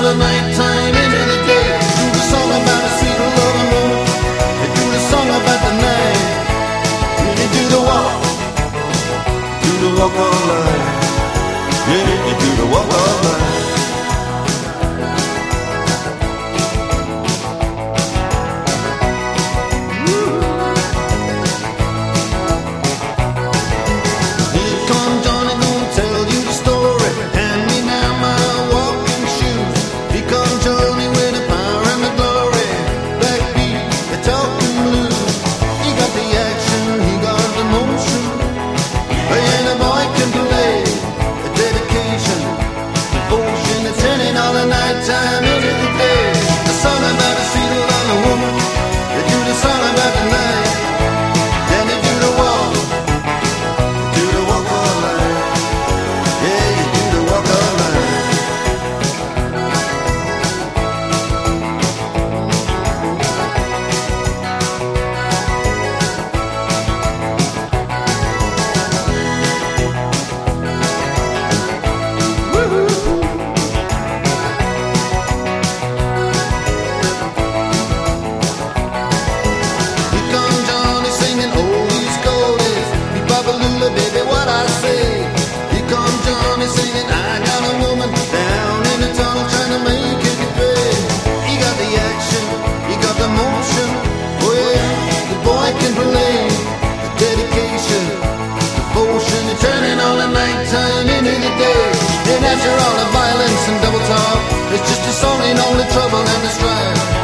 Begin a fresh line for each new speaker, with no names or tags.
the nighttime into the day. Do the song about a sweet loving woman. They do the song about the night. They do the walk of life. Yeah, they do the walk of life. Time into the day. The song about a sweet loving woman. They do the song about the night. Then they do the walk of life. Yeah, you do the walk of life. Baby, what I say. Here comes Johnny singing, I got a woman down in the tunnel trying to make it pay. He got the action, he got the motion. Oh yeah, the boy can play. The dedication, devotion, the turning all the nighttime into the day. And after all the violence and double talk, it's just a song in all the trouble and the strife.